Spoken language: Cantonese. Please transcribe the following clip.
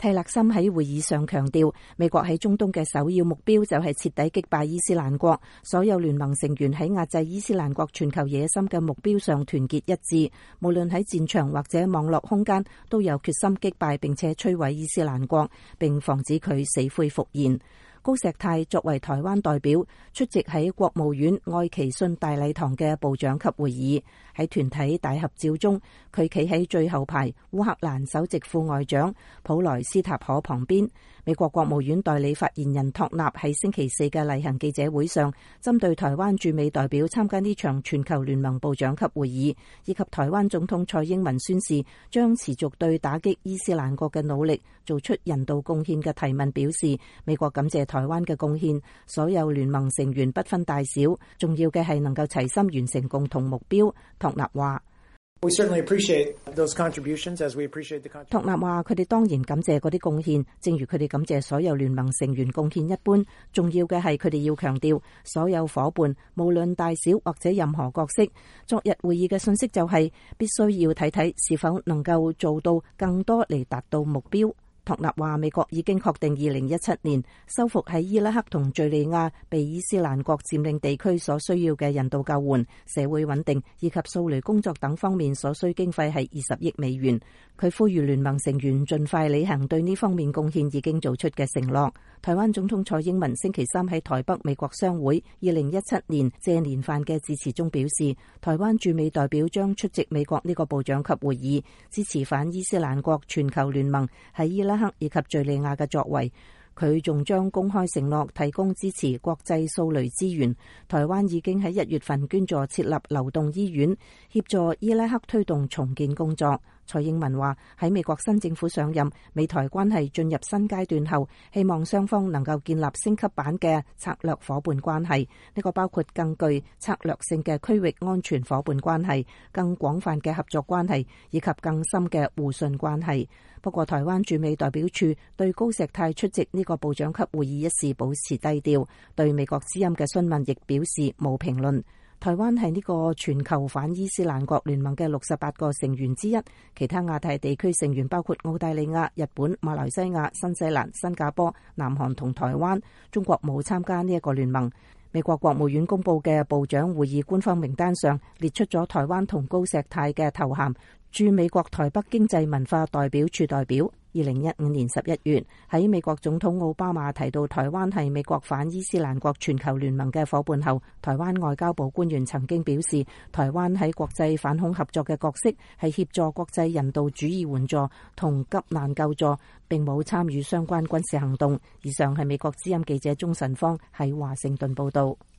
蒂勒森喺會議上強調，美國喺中東嘅首要目標就係徹底擊敗伊斯蘭國，所有聯盟成員喺壓制伊斯蘭國全球野心嘅目標上團結一致，無論喺戰場或者網絡空間，都有決心擊敗並且摧毀伊斯蘭國，並防止佢死灰復燃。高石泰作為台灣代表出席喺國務院愛奇遜大禮堂嘅部長級會議，喺團體大合照中，佢企喺最後排烏克蘭首席副外長普萊斯塔可旁邊。美國國務院代理發言人托納喺星期四嘅例行記者會上，針對台灣駐美代表參加呢場全球聯盟部長級會議，以及台灣總統蔡英文宣示將持續對打擊伊斯蘭國嘅努力做出人道貢獻嘅提問表示，美國感謝台灣嘅貢獻，所有聯盟成員不分大小，重要嘅係能夠齊心完成共同目標。托納話。托納話：佢哋當然感謝嗰啲貢獻，正如佢哋感謝所有聯盟成員貢獻一般。重要嘅係佢哋要強調，所有夥伴無論大小或者任何角色，昨日會議嘅信息就係必須要睇睇是否能夠做到更多嚟達到目標。托納話：美國已經確定2017年收復喺伊拉克同敘利亞被伊斯蘭國佔領地區所需要嘅人道救援、社會穩定以及掃雷工作等方面所需經費係20億美元。佢呼籲聯盟成員盡快履行對呢方面貢獻已經做出嘅承諾。台灣總統蔡英文星期三喺台北美國商會2017年謝年飯嘅致辭中表示，台灣駐美代表將出席美國呢個部長級會議，支持反伊斯蘭國全球聯盟喺伊拉克以及敘利亞嘅作為。佢仲將公開承諾提供支持國際掃雷資源。台灣已經喺1月份捐助設立流動醫院，協助伊拉克推動重建工作。蔡英文話：喺美國新政府上任，美台關係進入新階段後，希望雙方能夠建立升級版嘅策略夥伴關係。呢個包括更具策略性嘅區域安全夥伴關係、更廣泛嘅合作關係以及更深嘅互信關係。不過，台灣駐美代表處對高石泰出席呢個部長級會議一事保持低調，對美國之音嘅詢問亦表示冇評論。台灣係呢個全球反伊斯蘭國聯盟嘅68個成員之一，其他亞太地區成員包括澳大利亞、日本、馬來西亞、新西蘭、新加坡、南韓同台灣。中國冇參加呢一個聯盟。美國國務院公布嘅部長會議官方名單上列出咗台灣同高石泰嘅頭銜，駐美國台北經濟文化代表處代表。2015年11月，喺美國總統奧巴馬提到台灣係美國反伊斯蘭國全球聯盟嘅夥伴後，台灣外交部官員曾經表示，台灣喺國際反恐合作嘅角色係協助國際人道主義援助同急難救助，並冇參與相關軍事行動。以上係美國之音記者鍾晨芳喺華盛頓報道。